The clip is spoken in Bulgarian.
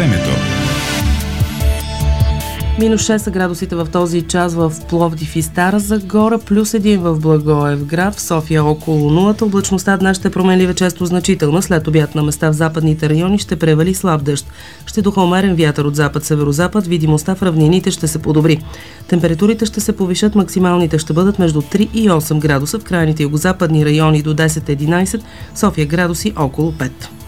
Времето. Минус 6 са градусите в този час в Пловдив и Стара Загора, плюс 1 в Благоевград, в София около нулата. Облачността днес ще променлива често значителна. След обяд на места в западните райони ще превали слаб дъжд. Ще духа умерен вятър от запад-северозапад, видимостта в равнините ще се подобри. Температурите ще се повишат, максималните ще бъдат между 3 и 8 градуса, в крайните югозападни райони до 10-11, София градуси около 5.